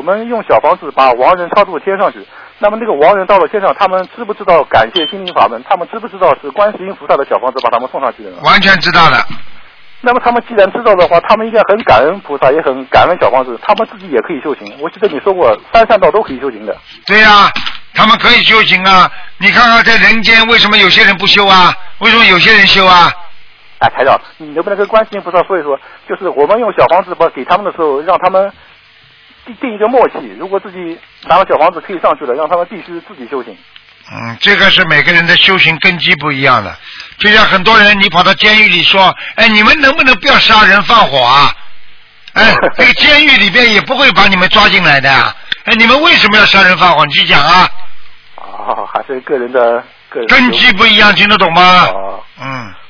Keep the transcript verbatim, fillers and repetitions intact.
我们用小房子把亡人超度天上去，那么那个亡人到了天上，他们知不知道感谢心灵法门？他们知不知道是观世音菩萨的小房子把他们送上去的呢？ 完全知道的。 那么他们既然知道的话，他们应该很感恩菩萨，也很感恩小房子，他们自己也可以修行。我记得你说过，三善道都可以修行的。 对呀、啊，他们可以修行啊！你看看在人间，为什么有些人不修啊？为什么有些人修啊？ 哎，台长，你能不能跟观世音菩萨说一说，就是我们用小房子把给他们的时候，让他们定定一个默契，如果自己拿了小房子可以上去了，让他们必须自己修行。 嗯，这个是每个人的修行根基不一样的。就像很多人，你跑到监狱里说，哎，你们能不能不要杀人放火啊？哎，这个监狱里边也不会把你们抓进来的啊。哎，你们为什么要杀人放火？你去讲啊。 哦，还是个人的个人根基不一样，听得懂吗？ 哦， 嗯。